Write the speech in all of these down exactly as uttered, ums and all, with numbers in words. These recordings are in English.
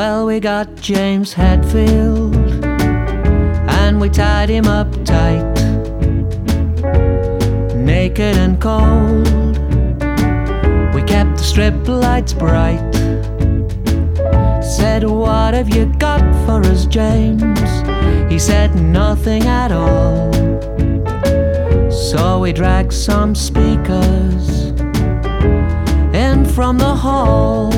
Well, we got James Hetfield and we tied him up tight, naked and cold. We kept the strip lights bright. Said, what have you got for us, James? He said, nothing at all. So we dragged some speakers in from the hall.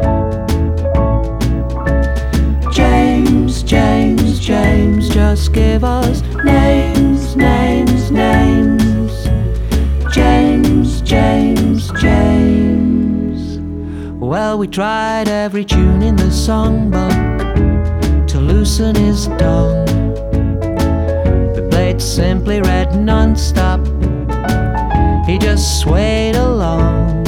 James, James, James, just give us names, names, names. James, James, James. Well, we tried every tune in the songbook to loosen his tongue. We played Simply Red non-stop. He just swayed along.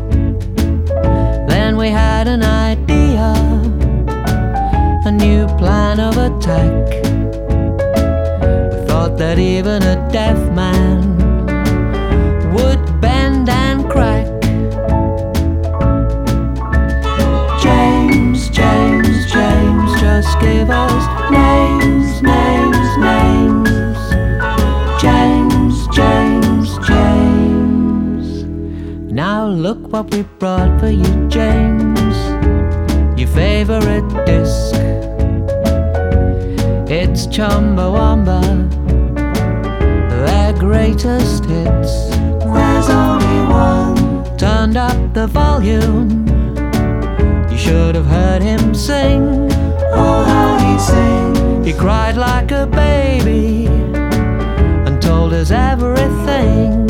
Then we had an idea, a new plan of attack. We thought that even a deaf man would bend and crack. James, James, James, just give us names, names, names. James, James, James. Now look what we brought for you, James. Your favorite disc. It's Chumbawamba, their greatest hits. There's only one. Turned up the volume. You should have heard him sing. Oh, how he sings. He cried like a baby and told us everything.